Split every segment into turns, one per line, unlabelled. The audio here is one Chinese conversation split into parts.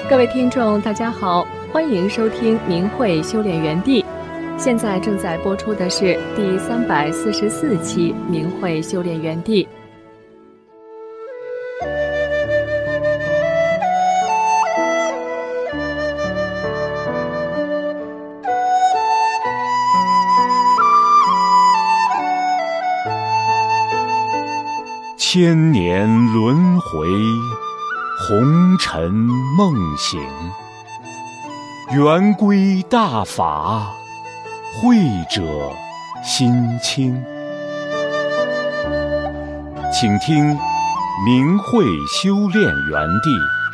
各位听众大家好，欢迎收听明慧修炼园地。现在正在播出的是第344期明慧修炼园地。
千年轮回，红尘梦醒，圆规大法，慧者心清。请听明慧修炼园地。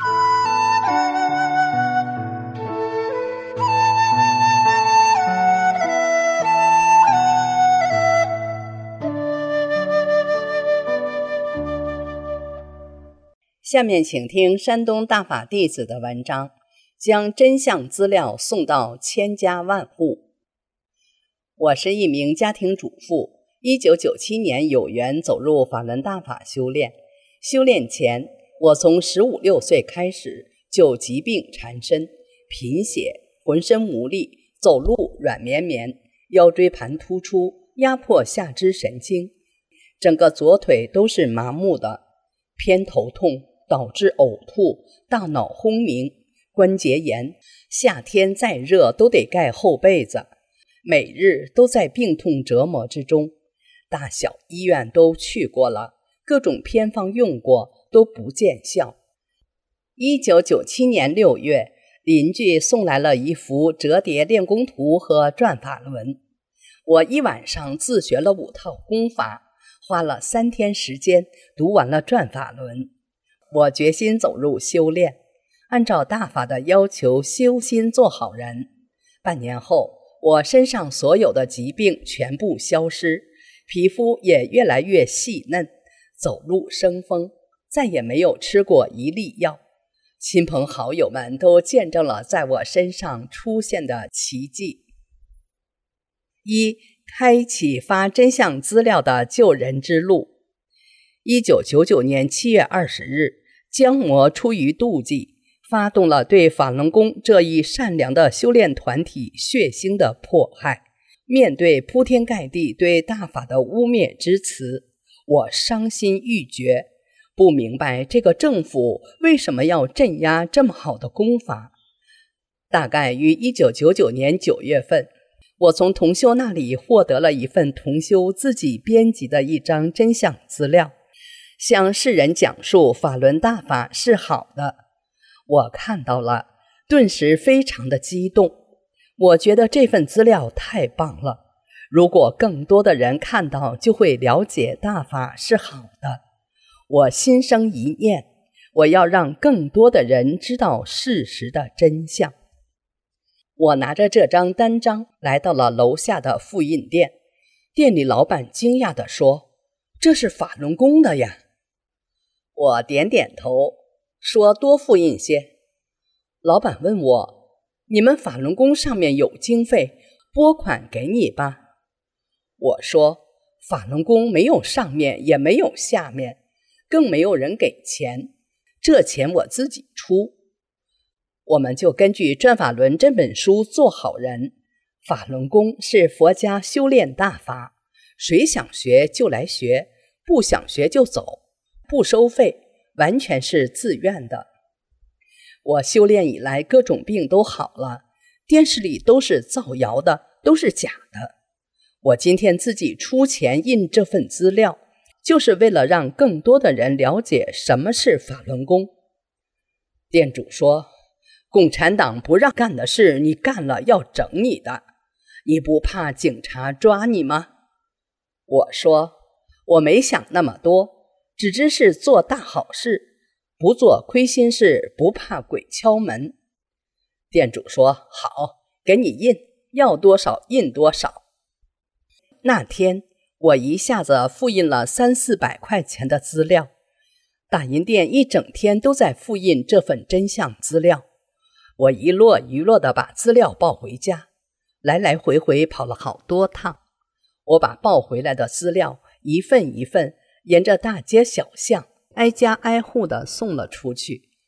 下面请听山东大法弟子的文章，将真相资料送到千家万户。我是一名家庭主妇，1997年有缘走入法轮大法修炼。修炼前，我从15、16岁开始就疾病缠身，贫血，浑身无力，走路软绵绵，腰椎盘突出，压迫下肢神经，整个左腿都是麻木的，偏头痛导致呕吐，大脑轰鸣，关节炎，夏天再热都得盖厚被子，每日都在病痛折磨之中，大小医院都去过了，各种偏方用过，都不见效。1997年6月，邻居送来了一幅折叠练功图和转法轮，我一晚上自学了5套功法，花了3天时间读完了转法轮。我决心走入修炼，按照大法的要求修心做好人。半年后，我身上所有的疾病全部消失，皮肤也越来越细嫩，走路生风，再也没有吃过一粒药。亲朋好友们都见证了在我身上出现的奇迹。1. 开启发真相资料的救人之路。1999年7月20日，姜魔出于妒忌，发动了对法轮功这一善良的修炼团体血腥的迫害。面对铺天盖地对大法的污蔑之词，我伤心欲绝，不明白这个政府为什么要镇压这么好的功法。大概于1999年9月份，我从同修那里获得了一份同修自己编辑的一张真相资料，向世人讲述法轮大法是好的。我看到了，顿时非常的激动。我觉得这份资料太棒了，如果更多的人看到，就会了解大法是好的。我心生一念，我要让更多的人知道事实的真相。我拿着这张单张来到了楼下的复印店，店里老板惊讶地说：“这是法轮功的呀。”我点点头，说多复印些。老板问我：“你们法轮功上面有经费，拨款给你吧。”我说：“法轮功没有上面，也没有下面，更没有人给钱，这钱我自己出。”我们就根据《转法轮》这本书做好人。法轮功是佛家修炼大法，谁想学就来学，不想学就走，不收费，完全是自愿的。我修炼以来各种病都好了，电视里都是造谣的，都是假的。我今天自己出钱印这份资料，就是为了让更多的人了解什么是法轮功。店主说：“共产党不让干的事，你干了要整你的，你不怕警察抓你吗？”我说：“我没想那么多，只知是做大好事，不做亏心事，不怕鬼敲门。”店主说：“好，给你印，要多少印多少。”那天我一下子复印了300-400块钱的资料，打印店一整天都在复印这份真相资料。我一摞一摞地把资料抱回家，来来回回跑了好多趟。我把抱回来的资料一份一份沿着大街小巷挨家挨户地送了出去。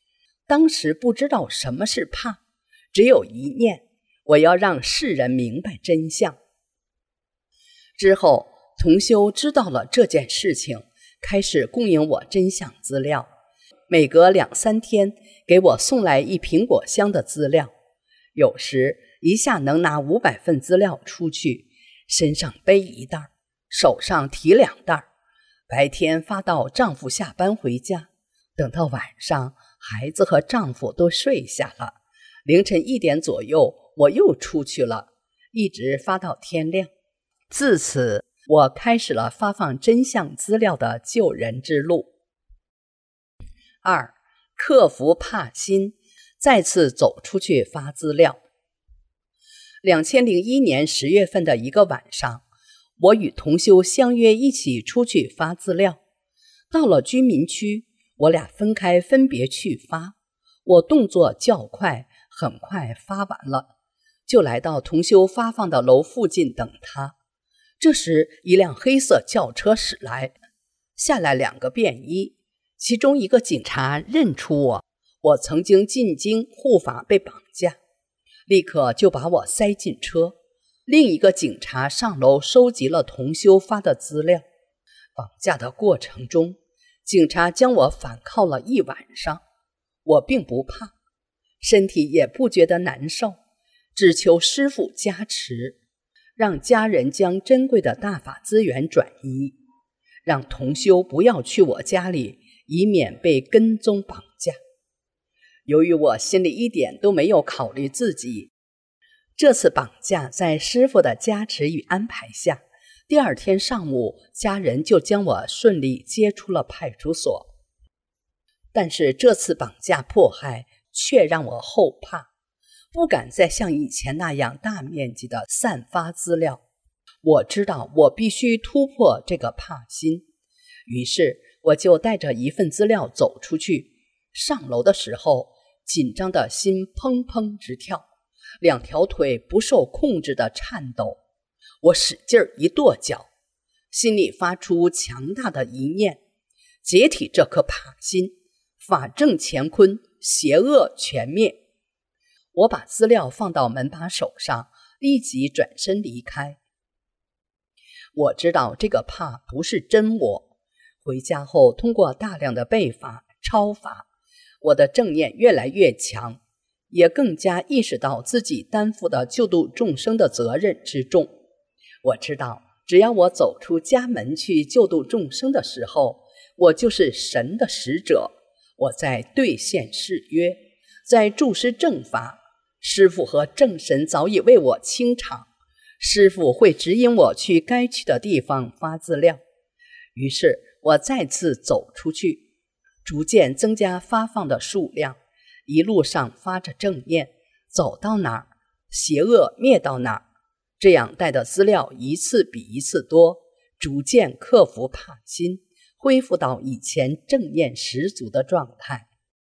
当时不知道什么是怕，只有一念，我要让世人明白真相。之后，同修知道了这件事情，开始供应我真相资料，每隔2、3天给我送来一苹果箱的资料，有时一下能拿500份资料出去，身上背1袋，手上提2袋，白天发到丈夫下班回家，等到晚上孩子和丈夫都睡下了，凌晨1点左右我又出去了，一直发到天亮。自此我开始了发放真相资料的救人之路。2. 克服怕心，再次走出去发资料。2001年10月份的一个晚上，我与同修相约一起出去发资料。到了居民区，我俩分开分别去发，我动作较快，很快发完了，就来到同修发放的楼附近等他。这时一辆黑色轿车驶来，下来2个便衣，其中一个警察认出我曾经进京护法被绑架，立刻就把我塞进车。另一个警察上楼收集了同修发的资料。绑架的过程中，警察将我反铐了1晚上，我并不怕，身体也不觉得难受，只求师父加持，让家人将珍贵的大法资源转移，让同修不要去我家里，以免被跟踪绑架。由于我心里一点都没有考虑自己，这次绑架在师父的加持与安排下，第2天上午，家人就将我顺利接出了派出所。但是这次绑架迫害却让我后怕，不敢再像以前那样大面积的散发资料。我知道我必须突破这个怕心，于是我就带着一份资料走出去。上楼的时候，紧张的心砰砰直跳，2条腿不受控制的颤抖。我使劲一跺脚，心里发出强大的一念：解体这颗怕心，法正乾坤，邪恶全灭。我把资料放到门把手上，立即转身离开。我知道这个怕不是真我，回家后通过大量的背法、抄法，我的正念越来越强，也更加意识到自己担负的救度众生的责任之重。我知道，只要我走出家门去救度众生的时候，我就是神的使者，我在兑现誓约，在注施正法。师父和正神早已为我清场，师父会指引我去该去的地方发资料。于是我再次走出去，逐渐增加发放的数量，一路上发着正念，走到哪儿，邪恶灭到哪儿。这样带的资料一次比一次多，逐渐克服怕心，恢复到以前正念十足的状态。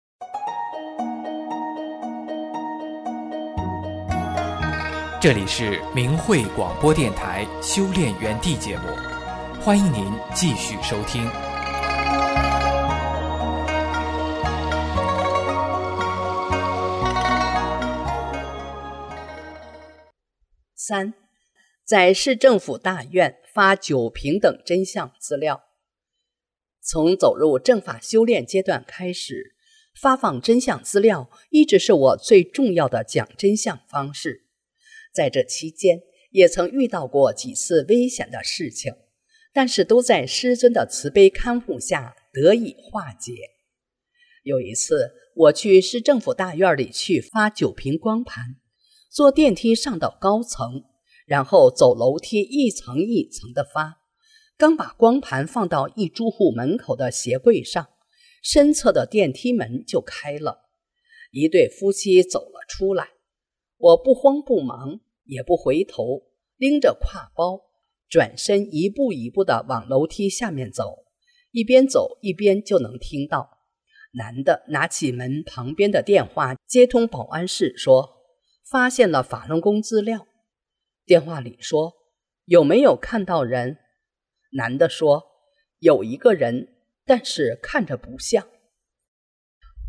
这里是明慧广播电台修炼园地节目，欢迎您继续收听。
3. 在市政府大院发9平等真相资料。从走入正法修炼阶段开始，发放真相资料一直是我最重要的讲真相方式。在这期间，也曾遇到过几次危险的事情，但是都在师尊的慈悲看护下得以化解。有一次，我去市政府大院里去发9平光盘，坐电梯上到高层，然后走楼梯一层一层的发。刚把光盘放到一住户门口的鞋柜上，身侧的电梯门就开了，一对夫妻走了出来。我不慌不忙，也不回头，拎着挎包，转身一步一步地往楼梯下面走，一边走一边就能听到男的拿起门旁边的电话接通保安室说，发现了法轮功资料。电话里说，有没有看到人？男的说，有一个人，但是看着不像。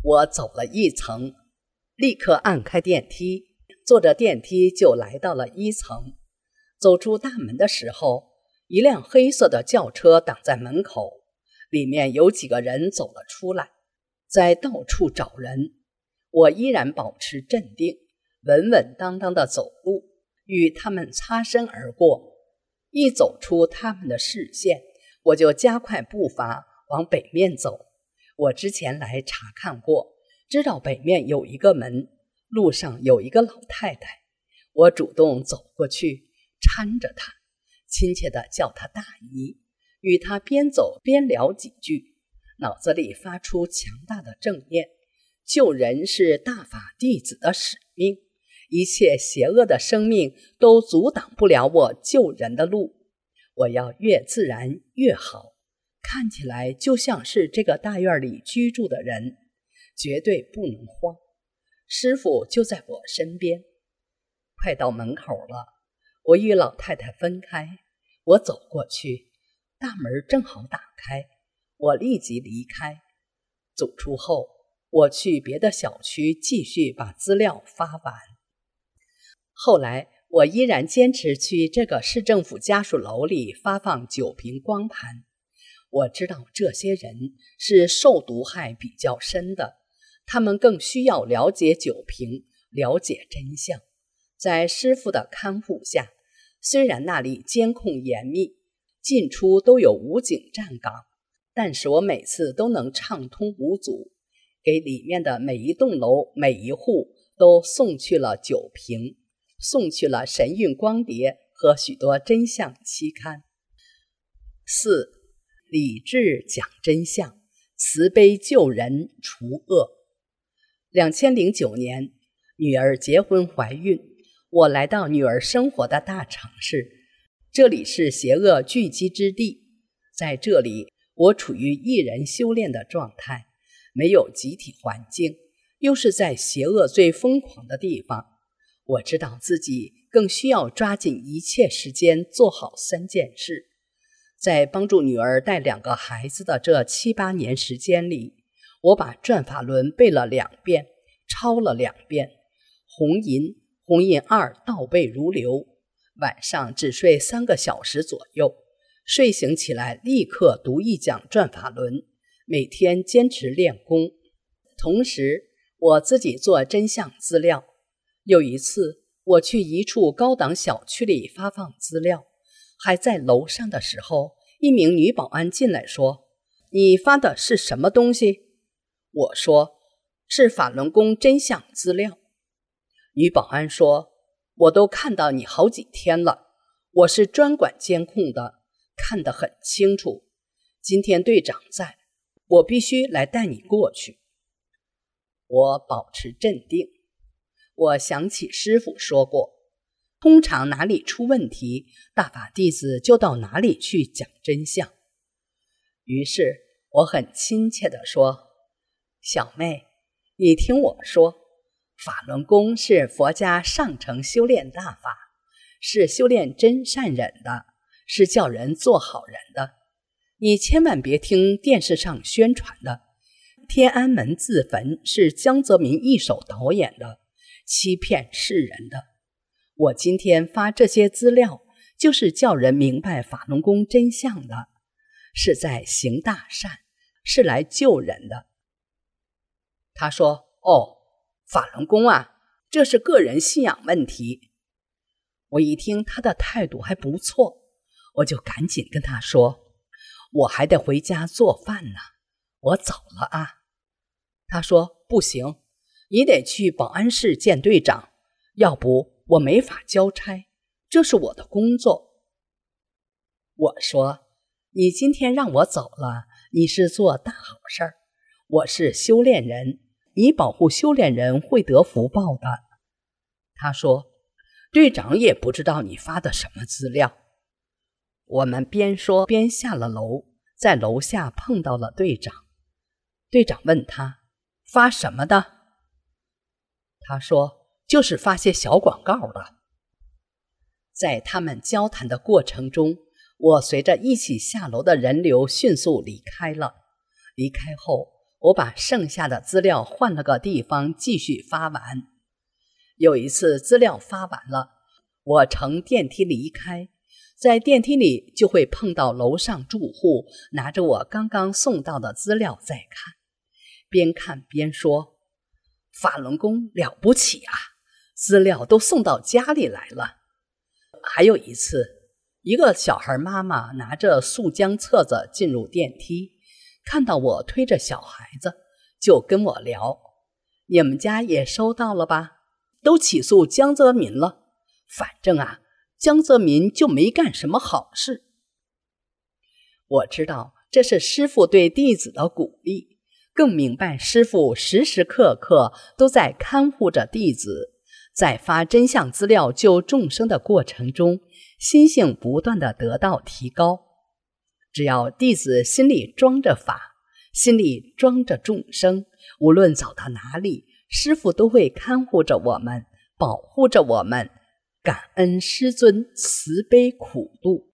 我走了1层，立刻按开电梯，坐着电梯就来到了1层。走出大门的时候，一辆黑色的轿车挡在门口，里面有几个人走了出来，在到处找人。我依然保持镇定，稳稳当当地走路，与他们擦身而过。一走出他们的视线，我就加快步伐往北面走。我之前来查看过，知道北面有一个门，路上有一个老太太。我主动走过去，搀着她，亲切地叫她大姨，与她边走边聊几句，脑子里发出强大的正念。救人是大法弟子的使命，一切邪恶的生命都阻挡不了我救人的路。我要越自然越好，看起来就像是这个大院里居住的人，绝对不能慌。师父就在我身边。快到门口了，我与老太太分开，我走过去，大门正好打开，我立即离开。走出后，我去别的小区继续把资料发完。后来我依然坚持去这个市政府家属楼里发放酒瓶光盘。我知道这些人是受毒害比较深的，他们更需要了解酒瓶，了解真相。在师父的看护下，虽然那里监控严密，进出都有武警站岗，但是我每次都能畅通无阻，给里面的每一栋楼每一户都送去了酒瓶，送去了神韵光碟和许多真相期刊。4. 理智讲真相，慈悲救人除恶。2009年，女儿结婚怀孕，我来到女儿生活的大城市，这里是邪恶聚集之地。在这里，我处于一人修炼的状态，没有集体环境，又是在邪恶最疯狂的地方。我知道自己更需要抓紧一切时间做好3件事。在帮助女儿带2个孩子的这7、8年时间里，我把转法轮背了2遍，抄了2遍，红银2倒背如流，晚上只睡3个小时左右，睡醒起来立刻读1讲转法轮，每天坚持练功。同时我自己做真相资料。有一次我去一处高档小区里发放资料，还在楼上的时候，一名女保安进来说：“你发的是什么东西？”我说：“是法轮功真相资料。”女保安说：“我都看到你好几天了，我是专管监控的，看得很清楚。今天队长在，我必须来带你过去。”我保持镇定。我想起师父说过，通常哪里出问题，大法弟子就到哪里去讲真相。于是我很亲切地说：“小妹，你听我说，法轮功是佛家上乘修炼大法，是修炼真善忍的，是叫人做好人的。你千万别听电视上宣传的，天安门自焚是江泽民一手导演的，欺骗世人的。我今天发这些资料，就是叫人明白法轮功真相的，是在行大善，是来救人的。”他说：“哦，法轮功啊，这是个人信仰问题。”我一听他的态度还不错，我就赶紧跟他说：“我还得回家做饭呢，我走了啊。”他说：“不行，你得去保安室见队长，要不我没法交差，这是我的工作。”我说：“你今天让我走了，你是做大好事儿，我是修炼人，你保护修炼人会得福报的。”他说：“队长也不知道你发的什么资料。”我们边说边下了楼，在楼下碰到了队长。队长问他：“发什么的？”他说：“就是发些小广告的。”在他们交谈的过程中，我随着一起下楼的人流迅速离开了。离开后， 我把剩下的资料换了个地方继续发完。有一次资料发完了，我乘电梯离开，在电梯里就会碰到楼上住户拿着我刚刚送到的资料在看，边看边说：“法轮功了不起啊，资料都送到家里来了。”还有一次，一个小孩妈妈拿着速浆册子进入电梯，看到我推着小孩子，就跟我聊：“你们家也收到了吧？都起诉江泽民了，反正啊，江泽民就没干什么好事。”我知道这是师父对弟子的鼓励，更明白师父时时刻刻都在看护着弟子，在发真相资料救众生的过程中，心性不断地得到提高。只要弟子心里装着法，心里装着众生，无论走到哪里，师父都会看护着我们，保护着我们，感恩师尊慈悲苦度。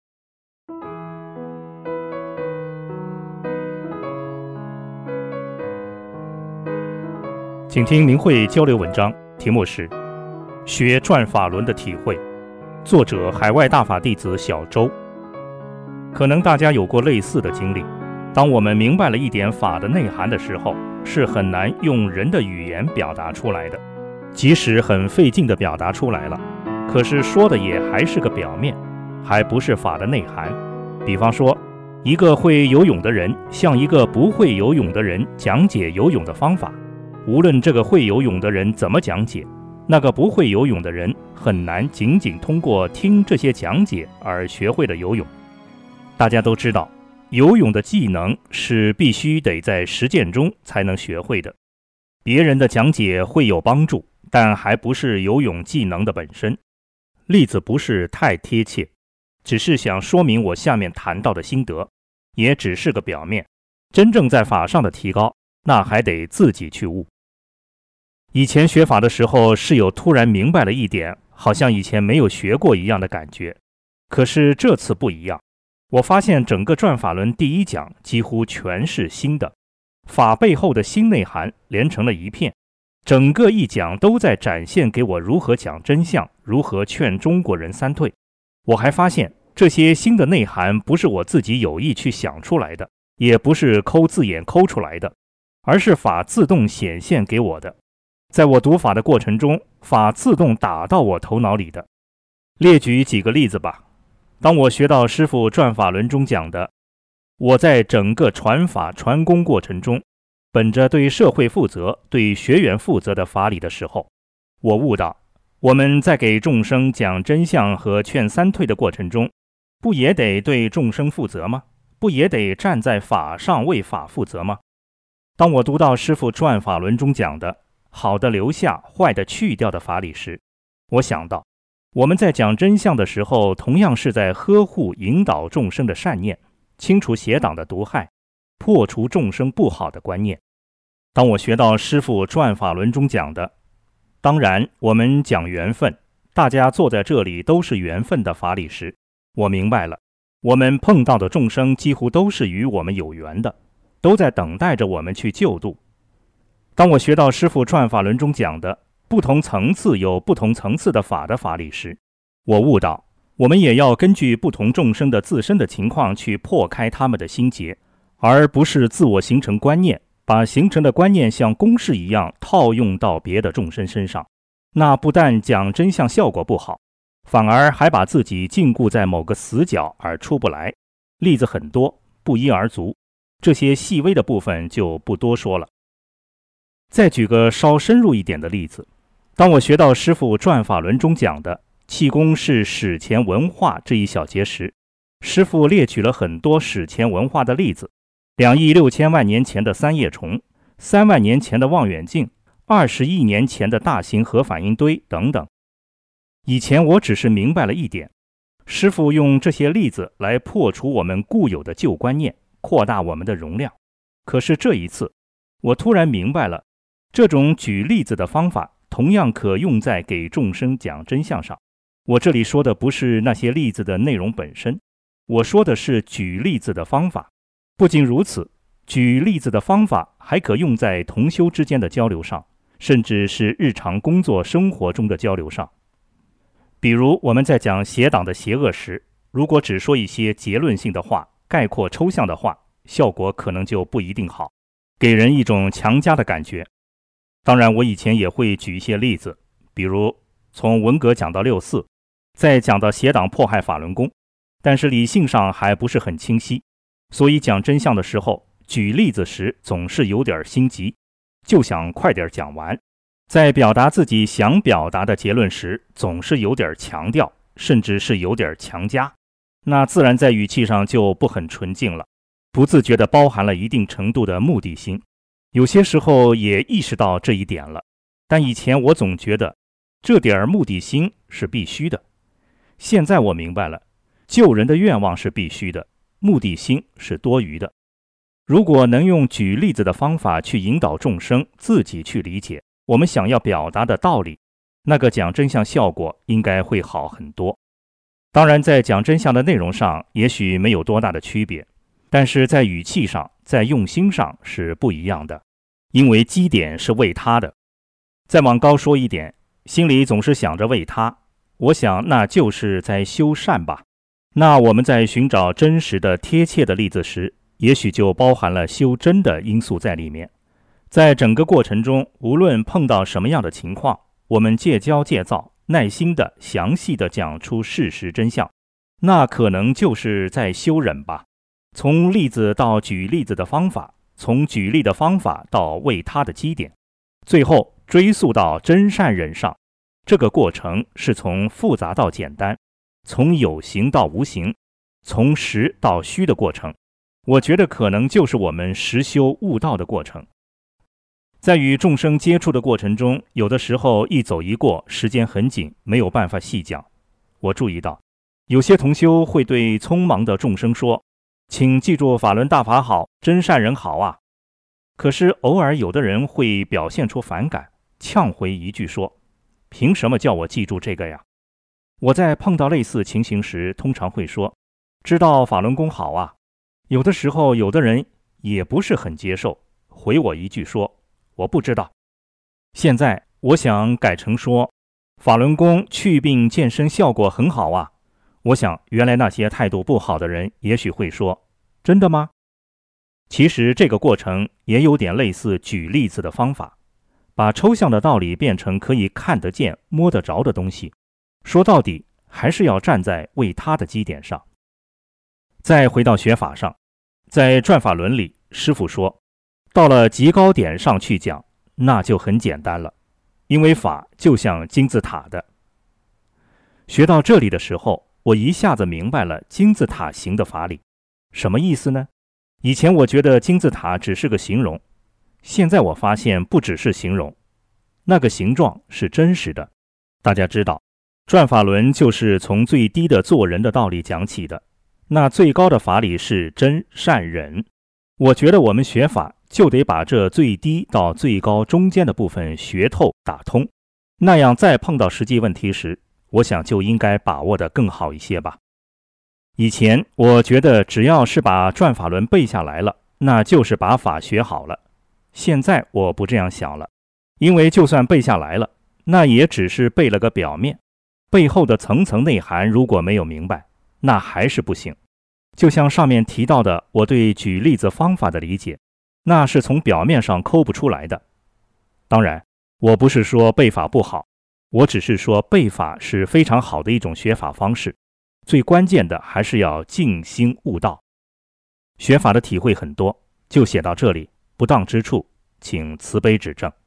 请听明慧交流文章，题目是学转法轮的体会，作者海外大法弟子小周。可能大家有过类似的经历，当我们明白了一点法的内涵的时候，是很难用人的语言表达出来的，即使很费劲地表达出来了，可是说的也还是个表面，还不是法的内涵。比方说，一个会游泳的人向一个不会游泳的人讲解游泳的方法，无论这个会游泳的人怎么讲解，那个不会游泳的人很难仅仅通过听这些讲解而学会了游泳。大家都知道，游泳的技能是必须得在实践中才能学会的。别人的讲解会有帮助，但还不是游泳技能的本身。例子不是太贴切，只是想说明我下面谈到的心得，也只是个表面。真正在法上的提高，那还得自己去悟。以前学法的时候，是有突然明白了一点，好像以前没有学过一样的感觉。可是这次不一样，我发现整个转法轮第一讲几乎全是新的，法背后的新内涵连成了一片，整个一讲都在展现给我如何讲真相，如何劝中国人三退。我还发现这些新的内涵不是我自己有意去想出来的，也不是抠字眼抠出来的，而是法自动显现给我的。在我读法的过程中，法自动打到我头脑里的。列举几个例子吧。当我学到师父转法轮中讲的，我在整个传法传功过程中，本着对社会负责、对学员负责的法理的时候，我悟到，我们在给众生讲真相和劝三退的过程中，不也得对众生负责吗？不也得站在法上为法负责吗？当我读到师父转法轮中讲的好的留下，坏的去掉的法理时，我想到我们在讲真相的时候，同样是在呵护引导众生的善念，清除邪党的毒害，破除众生不好的观念。当我学到师父转法轮中讲的，当然我们讲缘分，大家坐在这里都是缘分的法理时，我明白了，我们碰到的众生几乎都是与我们有缘的，都在等待着我们去救度。当我学到师父转法轮中讲的不同层次有不同层次的法的法理时，我悟到我们也要根据不同众生的自身的情况去破开他们的心结，而不是自我形成观念，把形成的观念像公式一样套用到别的众生身上。那不但讲真相效果不好，反而还把自己禁锢在某个死角而出不来。例子很多，不一而足，这些细微的部分就不多说了。再举个稍深入一点的例子，当我学到师父转法轮中讲的气功是史前文化这一小节时，师父列举了很多史前文化的例子，2亿6千万年前的三叶虫，3万年前的望远镜，20亿年前的大型核反应堆等等。以前我只是明白了一点，师父用这些例子来破除我们固有的旧观念，扩大我们的容量。可是这一次，我突然明白了，这种举例子的方法同样可用在给众生讲真相上。我这里说的不是那些例子的内容本身，我说的是举例子的方法。不仅如此， 举例子的方法还可用在同修之间的交流上，甚至是日常工作生活中的交流上。比如我们在讲邪党的邪恶时，如果只说一些结论性的话，概括抽象的话，效果可能就不一定好，给人一种强加的感觉。当然我以前也会举一些例子，比如从文革讲到6·4，再讲到邪党迫害法轮功，但是理性上还不是很清晰，所以讲真相的时候，举例子时总是有点心急，就想快点讲完。在表达自己想表达的结论时，总是有点强调，甚至是有点强加，那自然在语气上就不很纯净了，不自觉地包含了一定程度的目的心。有些时候也意识到这一点了，但以前我总觉得这点目的心是必须的。现在我明白了，救人的愿望是必须的，目的心是多余的。如果能用举例子的方法去引导众生自己去理解我们想要表达的道理，那个讲真相效果应该会好很多。当然在讲真相的内容上也许没有多大的区别，但是在语气上，在用心上是不一样的，因为基点是为他的。再往高说一点，心里总是想着为他，我想那就是在修善吧。那我们在寻找真实的贴切的例子时，也许就包含了修真的因素在里面。在整个过程中，无论碰到什么样的情况，我们戒骄戒躁，耐心的详细的讲出事实真相，那可能就是在修忍吧。从例子到举例子的方法，从举例的方法到为他的基点，最后追溯到真善忍上，这个过程是从复杂到简单，从有形到无形，从实到虚的过程。我觉得可能就是我们实修悟道的过程。在与众生接触的过程中，有的时候一走一过，时间很紧，没有办法细讲。我注意到有些同修会对匆忙的众生说，请记住法轮大法好，真善人好啊。可是偶尔有的人会表现出反感，呛回一句说，凭什么叫我记住这个呀？我在碰到类似情形时，通常会说，知道法轮功好啊。有的时候有的人也不是很接受，回我一句说，我不知道。现在我想改成说，法轮功祛病健身效果很好啊。我想原来那些态度不好的人也许会说，真的吗？其实这个过程也有点类似举例子的方法，把抽象的道理变成可以看得见摸得着的东西，说到底还是要站在为他的基点上。再回到学法上，在转法轮里，师父说，到了极高点上去讲，那就很简单了，因为法就像金字塔的。学到这里的时候，我一下子明白了金字塔形的法理。什么意思呢？以前我觉得金字塔只是个形容，现在我发现不只是形容，那个形状是真实的。大家知道，转法轮就是从最低的做人的道理讲起的，那最高的法理是真善忍。我觉得我们学法就得把这最低到最高中间的部分学透打通，那样再碰到实际问题时，我想就应该把握得更好一些吧。以前我觉得只要是把转法轮背下来了，那就是把法学好了。现在我不这样想了，因为就算背下来了，那也只是背了个表面，背后的层层内涵如果没有明白，那还是不行。就像上面提到的我对举例子方法的理解，那是从表面上抠不出来的。当然我不是说背法不好，我只是说背法是非常好的一种学法方式，最关键的还是要静心悟道。学法的体会很多，就写到这里，不当之处请慈悲指正。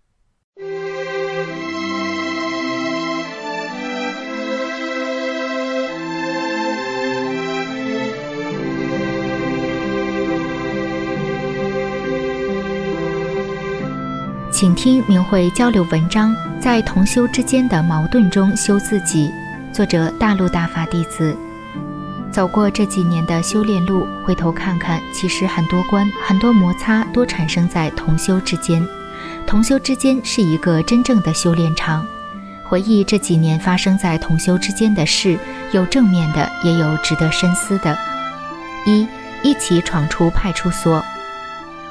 请听明慧交流文章，在同修之间的矛盾中修自己。作者大陆大法弟子。走过这几年的修炼路，回头看看，其实很多关、很多摩擦都产生在同修之间。同修之间是一个真正的修炼场。回忆这几年发生在同修之间的事，有正面的，也有值得深思的。一起闯出派出所。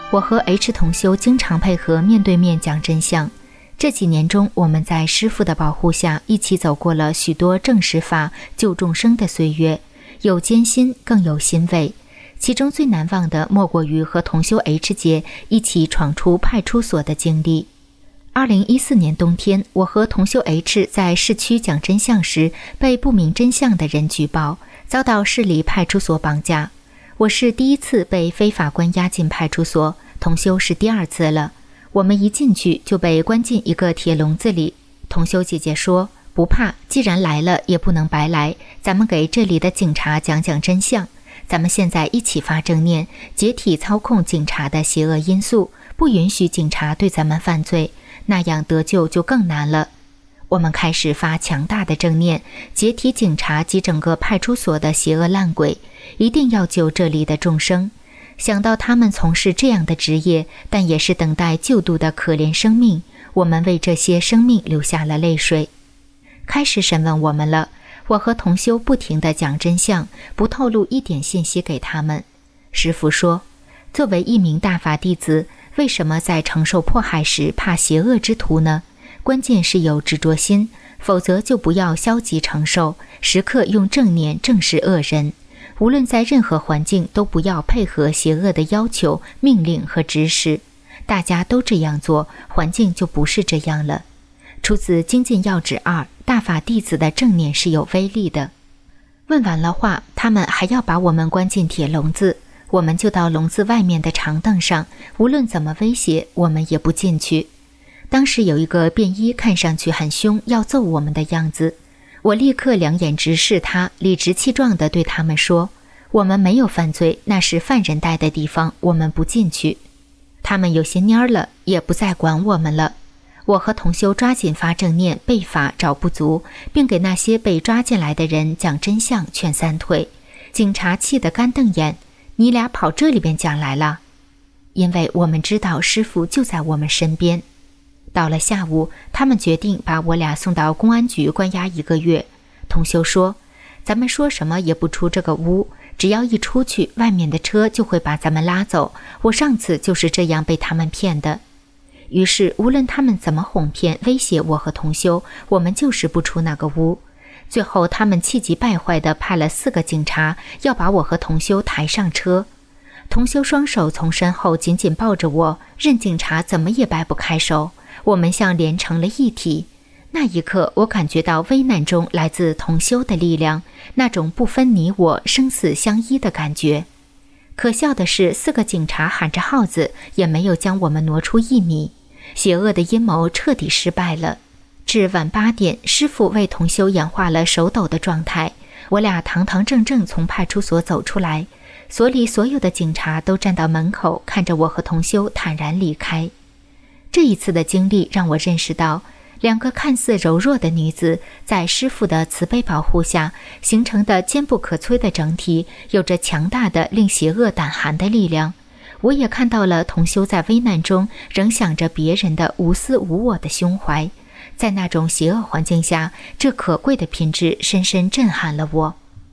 我和 H 同修经常配合面对面讲真相。这几年中，我们在师父的保护下一起走过了许多正实法救众生的岁月，有艰辛更有欣慰。其中最难忘的莫过于和同修 H 姐一起闯出派出所的经历。2014年冬天，我和同修 H 在市区讲真相时，被不明真相的人举报，遭到市里派出所绑架。我是第一次被非法关押进派出所，同修是第二次了。我们一进去就被关进一个铁笼子里。同修姐姐说，不怕，既然来了也不能白来，咱们给这里的警察讲讲真相。咱们现在一起发正念，解体操控警察的邪恶因素，不允许警察对咱们犯罪，那样得救就更难了。我们开始发强大的正念，解体警察及整个派出所的邪恶烂鬼，一定要救这里的众生。想到他们从事这样的职业，但也是等待救度的可怜生命，我们为这些生命流下了泪水。开始审问我们了，我和同修不停地讲真相，不透露一点信息给他们。师父说，作为一名大法弟子，为什么在承受迫害时怕邪恶之徒呢？关键是有执着心，否则就不要消极承受，时刻用正念正视恶人。无论在任何环境，都不要配合邪恶的要求、命令和指使。大家都这样做，环境就不是这样了。出自《精进要旨2》，大法弟子的正念是有威力的。问完了话，他们还要把我们关进铁笼子，我们就到笼子外面的长凳上，无论怎么威胁，我们也不进去。当时有一个便衣看上去很凶，要揍我们的样子。我立刻两眼直视他，理直气壮地对他们说，我们没有犯罪，那是犯人待的地方，我们不进去。他们有些蔫了，也不再管我们了。我和同修抓紧发正念，背法找不足，并给那些被抓进来的人讲真相，劝三退。警察气得干瞪眼，你俩跑这里边讲来了？因为我们知道师父就在我们身边。到了下午，他们决定把我俩送到公安局关押1个月。同修说，咱们说什么也不出这个屋，只要一出去，外面的车就会把咱们拉走。我上次就是这样被他们骗的。于是无论他们怎么哄骗威胁我和同修，我们就是不出那个屋。最后他们气急败坏地派了4个警察，要把我和同修抬上车。同修双手从身后紧紧抱着我，任警察怎么也掰不开手，我们像连成了一体。那一刻，我感觉到危难中来自同修的力量，那种不分你我、生死相依的感觉。可笑的是，4个警察喊着号子，也没有将我们挪出1米。邪恶的阴谋彻底失败了。至晚8点，师父为同修演化了手抖的状态，我俩堂堂正正从派出所走出来，所里所有的警察都站到门口，看着我和同修坦然离开。这一次的经历让我认识到，2个看似柔弱的女子在师父的慈悲保护下形成的坚不可摧的整体，有着强大的令邪恶胆寒的力量。我也看到了同修在危难中仍想着别人的无私无我的胸怀，在那种邪恶环境下，这可贵的品质深深震撼了我。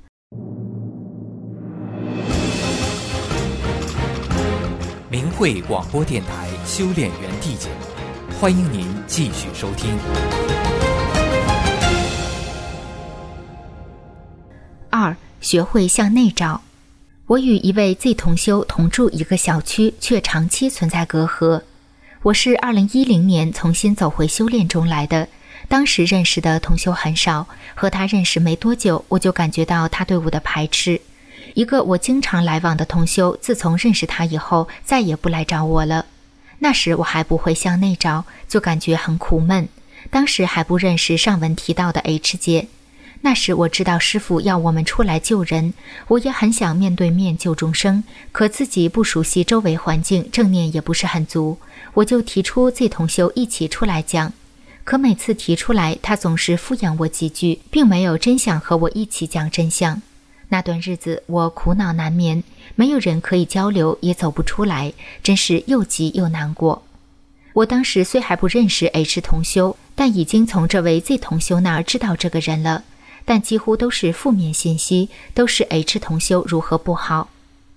明慧广播电台修炼园地节目，欢迎您继续收听。
2. 学会向内找。我与一位 Z 同修同住一个小区，却长期存在隔阂。我是2010年重新走回修炼中来的，当时认识的同修很少，和他认识没多久，我就感觉到他对我的排斥。一个我经常来往的同修，自从认识他以后，再也不来找我了。那时我还不会向内找，就感觉很苦闷。当时还不认识上文提到的 H 姐。那时我知道师父要我们出来救人，我也很想面对面救众生，可自己不熟悉周围环境，正念也不是很足，我就提出 Z 同修一起出来讲。可每次提出来，他总是敷衍我几句，并没有真想和我一起讲真相。那段日子我苦恼难眠，没有人可以交流，也走不出来，真是又急又难过。我当时虽还不认识 H 同修，但已经从这位 Z 同修那儿知道这个人了，但几乎都是负面信息，都是 H 同修如何不好。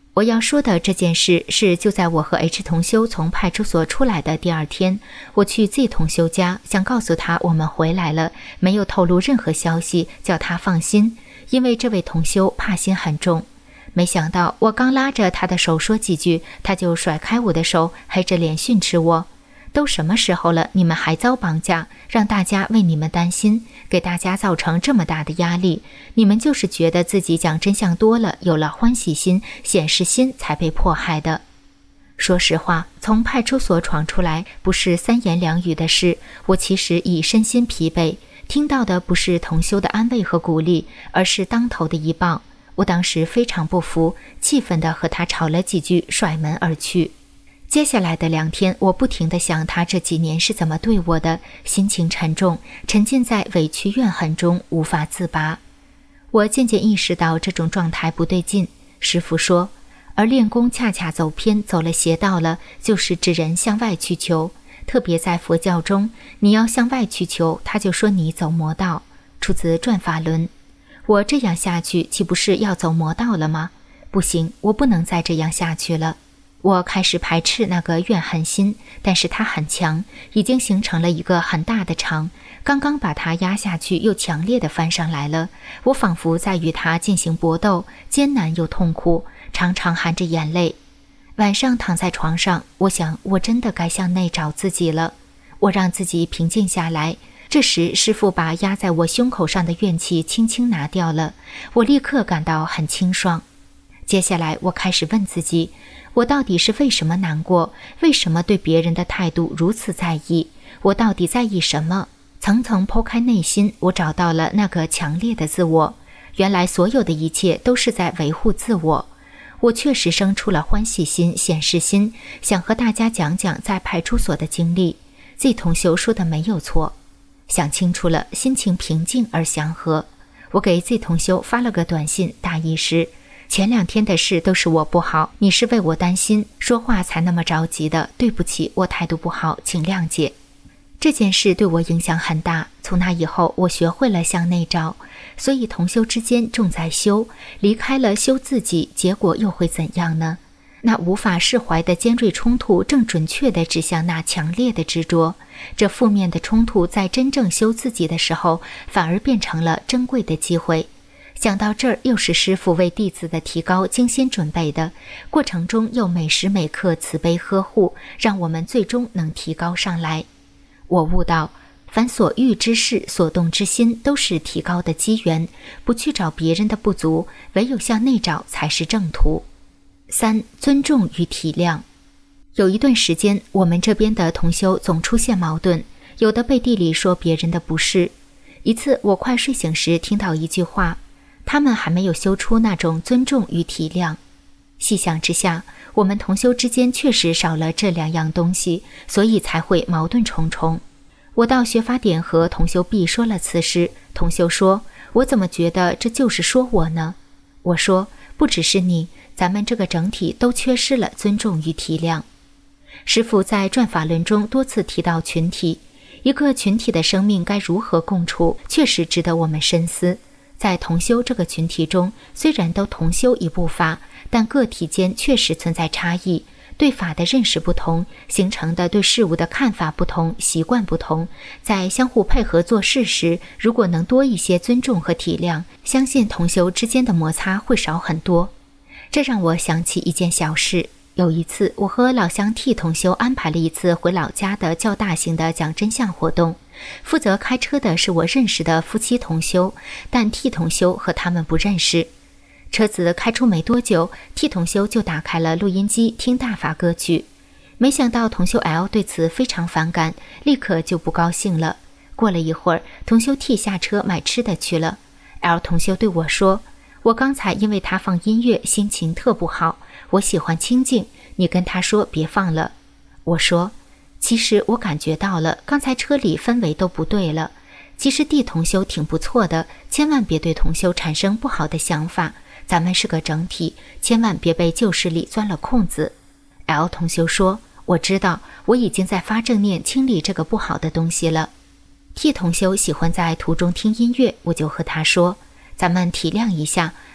我要说的这件事是，就在我和 H 同修从派出所出来的第2天，我去 Z 同修家，想告诉他我们回来了，没有透露任何消息，叫他放心，因为这位同修怕心很重。没想到我刚拉着他的手说几句，他就甩开我的手，黑着脸训斥我：都什么时候了，你们还遭绑架，让大家为你们担心，给大家造成这么大的压力，你们就是觉得自己讲真相多了，有了欢喜心、显示心才被迫害的。说实话，从派出所闯出来不是3言2语的事，我其实已身心疲惫，听到的不是同修的安慰和鼓励，而是当头的一棒。我当时非常不服，气愤地和他吵了几句，甩门而去。接下来的2天，我不停地想他这几年是怎么对我的，心情沉重，沉浸在委屈怨恨中无法自拔。我渐渐意识到这种状态不对劲。师父说，而练功恰恰走偏，走了邪道了，就是指人向外去求，特别在佛教中，你要向外去求，他就说你走魔道。出自《转法轮》。我这样下去岂不是要走魔道了吗？不行，我不能再这样下去了。我开始排斥那个怨恨心，但是它很强，已经形成了一个很大的场，刚刚把它压下去，又强烈地翻上来了。我仿佛在与它进行搏斗，艰难又痛苦，常常含着眼泪。晚上躺在床上，我想我真的该向内找自己了。我让自己平静下来。这时师父把压在我胸口上的怨气轻轻拿掉了，我立刻感到很清爽。接下来我开始问自己，我到底是为什么难过？为什么对别人的态度如此在意？我到底在意什么？层层剖开内心，我找到了那个强烈的自我。原来所有的一切都是在维护自我。我确实生出了欢喜心、显示心，想和大家讲讲在派出所的经历。Z 同修说的没有错。想清楚了，心情平静而祥和。我给 Z 同修发了个短信，大意是：前2天的事都是我不好，你是为我担心，说话才那么着急的，对不起，我态度不好，请谅解。这件事对我影响很大，从那以后我学会了向内找，所以同修之间重在修，离开了修自己，结果又会怎样呢？那无法释怀的尖锐冲突正准确地指向那强烈的执着，这负面的冲突在真正修自己的时候反而变成了珍贵的机会。想到这儿，又是师父为弟子的提高精心准备的，过程中又每时每刻慈悲呵护，让我们最终能提高上来。我悟到，凡所欲之事，所动之心，都是提高的机缘，不去找别人的不足，唯有向内找才是正途。3. 尊重与体谅。有一段时间，我们这边的同修总出现矛盾，有的背地里说别人的不是。一次我快睡醒时听到一句话，他们还没有修出那种尊重与体谅。细想之下，我们同修之间确实少了这2样东西，所以才会矛盾重重。我到学法典和同修 B 说了此事，同修说，我怎么觉得这就是说我呢？我说，不只是你，咱们这个整体都缺失了尊重与体谅。师父在转法轮中多次提到群体，一个群体的生命该如何共处，确实值得我们深思。在同修这个群体中，虽然都同修一部法，但个体间确实存在差异，对法的认识不同，形成的对事物的看法不同，习惯不同，在相互配合做事时，如果能多一些尊重和体谅，相信同修之间的摩擦会少很多。这让我想起一件小事。有一次，我和老乡 T 同修安排了一次回老家的较大型的讲真相活动，负责开车的是我认识的夫妻同修，但 T 同修和他们不认识。车子开出没多久， T 同修就打开了录音机听大法歌曲，没想到同修 L 对此非常反感，立刻就不高兴了。过了一会儿，同修 T 下车买吃的去了。 L 同修对我说，我刚才因为他放音乐心情特不好，我喜欢清静，你跟他说别放了。我说，其实我感觉到了，刚才车里氛围都不对了。其实 D 同修挺不错的，千万别对同修产生不好的想法，咱们是个整体，千万别被旧势力钻了空子。 L 同修说，我知道，我已经在发正念清理这个不好的东西了。 T 同修喜欢在途中听音乐，我就和他说，咱们体谅一下，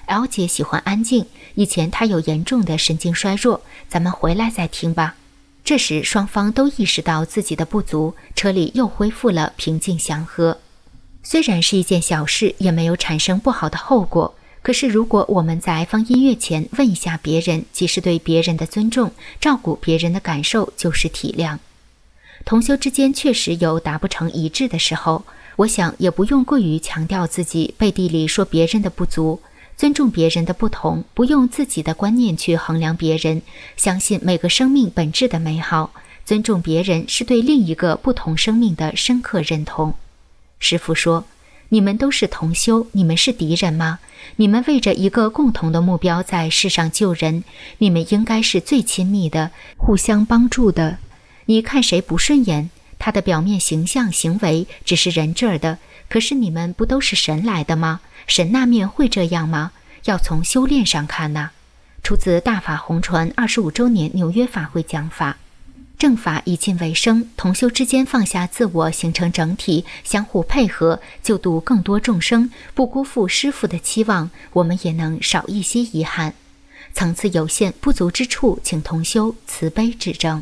L 姐喜欢安静，以前她有严重的神经衰弱，咱们回来再听吧。这时双方都意识到自己的不足，车里又恢复了平静祥和。虽然是一件小事，也没有产生不好的后果，可是如果我们在放音乐前问一下别人，即是对别人的尊重，照顾别人的感受，就是体谅。同修之间确实有达不成一致的时候，我想也不用过于强调自己，背地里说别人的不足，尊重别人的不同，不用自己的观念去衡量别人，相信每个生命本质的美好，尊重别人是对另一个不同生命的深刻认同。师父说，你们都是同修，你们是敌人吗？你们为着一个共同的目标在世上救人，你们应该是最亲密的，互相帮助的。你看谁不顺眼，他的表面形象行为只是人这儿的，可是你们不都是神来的吗？神那面会这样吗？要从修炼上看呐。出自大法红传25周年纽约法会讲法。正法以尽为生，同修之间放下自我，形成整体，相互配合，救度更多众生，不辜负师父的期望，我们也能少一些遗憾。层次有限，不足之处，请同修慈悲指正。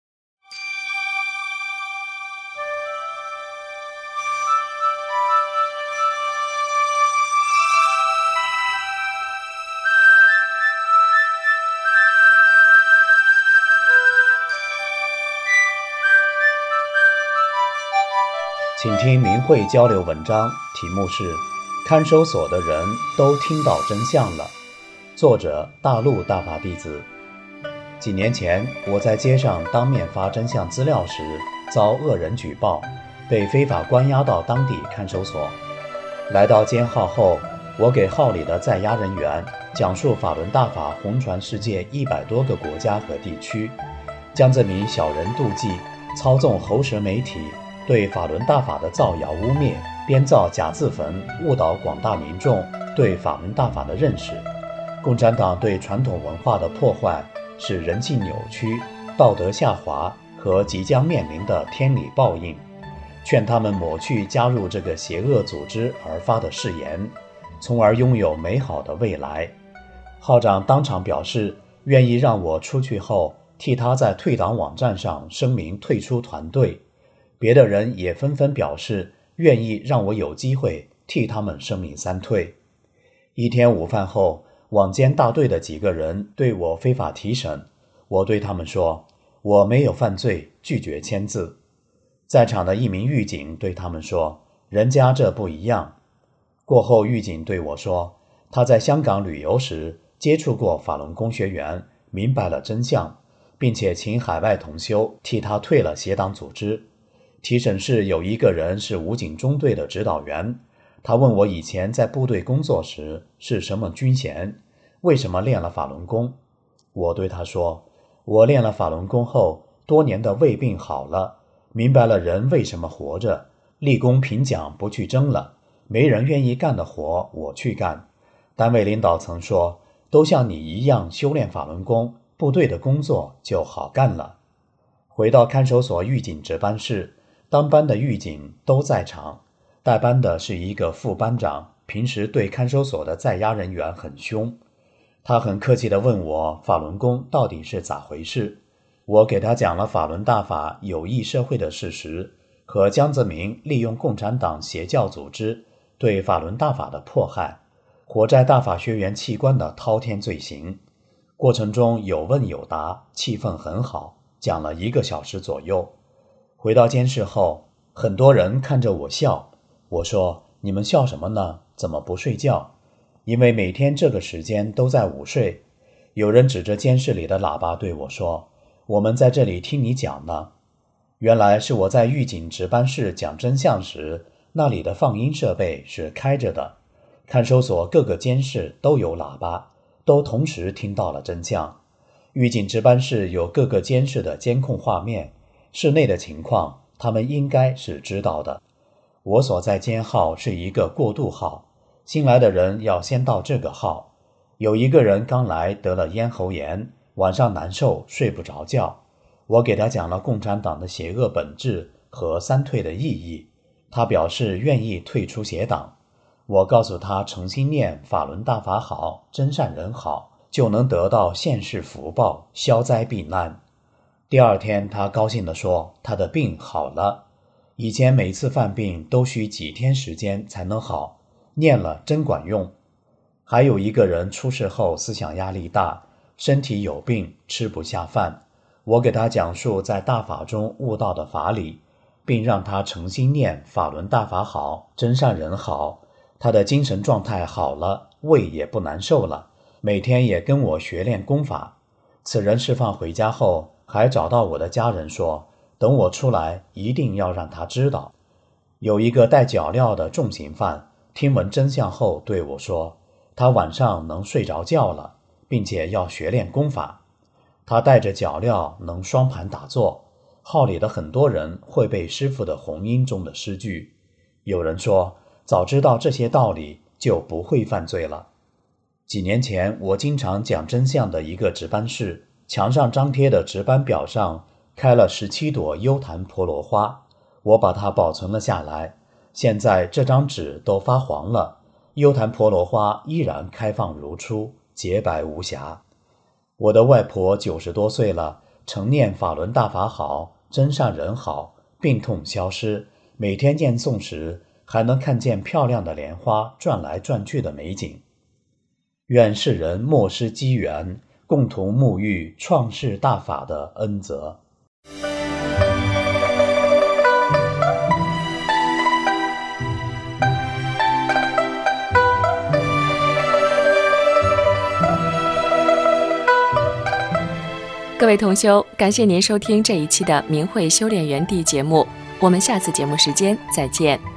请听明慧交流文章，题目是看守所的人都听到真相了。作者大陆大法弟子。几年前，我在街上当面发真相资料时，遭恶人举报，被非法关押到当地看守所。来到监号后，我给号里的在押人员讲述法轮大法红传世界100多个国家和地区，江泽民小人妒忌，操纵喉舌媒体，对法轮大法的造谣污蔑，编造假自焚，误导广大民众对法轮大法的认识。共产党对传统文化的破坏，使人性扭曲，道德下滑和即将面临的天理报应，劝他们抹去加入这个邪恶组织而发的誓言，从而拥有美好的未来。号长当场表示，愿意让我出去后替他在退党网站上声明退出团队。别的人也纷纷表示愿意让我有机会替他们声明三退。一天午饭后，网监大队的几个人对我非法提审，我对他们说，我没有犯罪，拒绝签字。在场的一名狱警对他们说，人家这不一样。过后，狱警对我说，他在香港旅游时接触过法轮功学员，明白了真相，并且请海外同修替他退了邪党组织。提审室有一个人是武警中队的指导员，他问我以前在部队工作时是什么军衔，为什么练了法轮功。我对他说，我练了法轮功后，多年的胃病好了，明白了人为什么活着，立功评奖不去争了，没人愿意干的活我去干。单位领导曾说，都像你一样修炼法轮功，部队的工作就好干了。回到看守所狱警值班室，当班的狱警都在场，带班的是一个副班长，平时对看守所的在押人员很凶。他很客气地问我法轮功到底是咋回事，我给他讲了法轮大法有益社会的事实和江泽民利用共产党邪教组织对法轮大法的迫害，活摘大法学员器官的滔天罪行。过程中有问有答，气氛很好，讲了1个小时左右。回到监室后，很多人看着我笑，我说，你们笑什么呢？怎么不睡觉？因为每天这个时间都在午睡。有人指着监室里的喇叭对我说，我们在这里听你讲呢。原来是我在狱警值班室讲真相时，那里的放音设备是开着的，看守所各个监室都有喇叭，都同时听到了真相。狱警值班室有各个监室的监控画面，室内的情况他们应该是知道的。我所在监号是一个过渡号，新来的人要先到这个号。有一个人刚来得了咽喉炎，晚上难受，睡不着觉。我给他讲了共产党的邪恶本质和三退的意义，他表示愿意退出邪党。 我告诉他诚心念法轮大法好，真善人好，就能得到现世福报，消灾避难。第二天他高兴地说他的病好了，以前每次犯病都需几天时间才能好，念了真管用。还有一个人出事后思想压力大，身体有病，吃不下饭，我给他讲述在大法中悟到的法理，并让他诚心念法轮大法好，真善人好，他的精神状态好了，胃也不难受了，每天也跟我学练功法。此人释放回家后还找到我的家人说，等我出来一定要让他知道。有一个带脚镣的重刑犯听闻真相后对我说，他晚上能睡着觉了，并且要学练功法。他带着脚镣能双盘打坐，号里的很多人会背师父的弘音中的诗句。有人说，早知道这些道理就不会犯罪了。几年前我经常讲真相的一个值班室，墙上张贴的值班表上开了17朵幽檀婆罗花，我把它保存了下来。现在这张纸都发黄了，幽檀婆罗花依然开放如初，洁白无瑕。我的外婆90多岁了，常念法轮大法好，真善人好，病痛消失，每天念诵时还能看见漂亮的莲花转来转去的美景。愿世人莫失机缘，共同沐浴创世大法的恩泽。
各位同修，感谢您收听这一期的明慧修炼园地节目，我们下次节目时间再见。